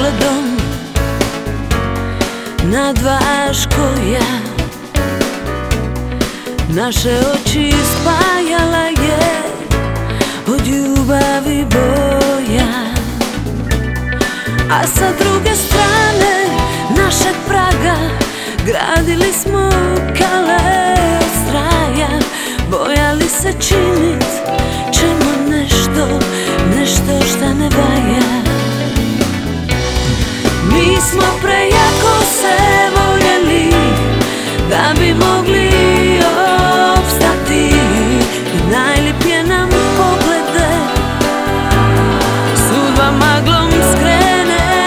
pogledom nad Vaškoja naše oči spajala je od ljubavi boja, a sa druge strane našeg praga gradili smo kale od straja, bojali se činit ćemo nešto šta ne valja. Mi smo prejako se voljeli da bi mogli opstati, i najlipije nam poglede sudba maglom skrene,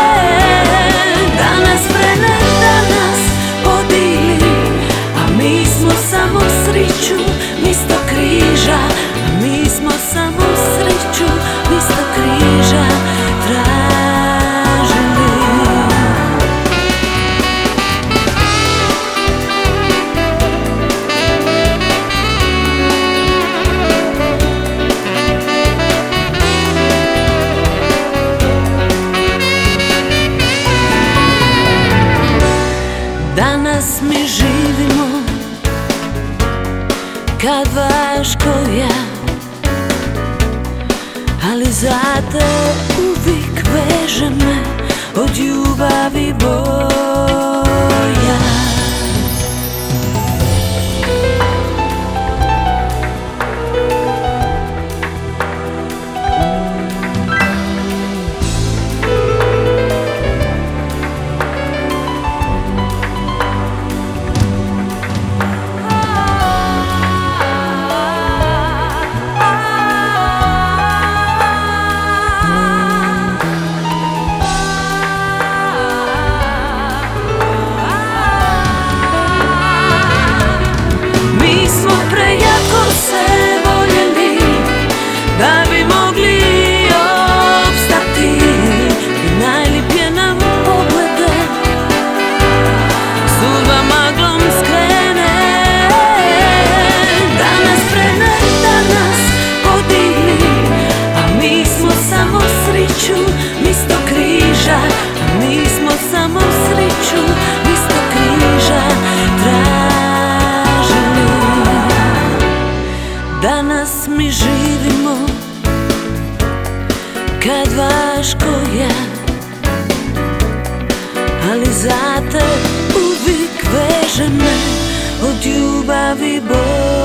da nas vrene, da nas podili, a mi smo samo sriću misto križa, a mi smo samo sriću misto križa tražili. Danas mi živimo kad Vaškoja, ali za te uvijek veže me od ljubavi boja. Misto križa, a mi smo samo sriću misto križa tražili. Danas mi živimo kad Vaškoja, ali za te uvijek veže me od ljubavi boja.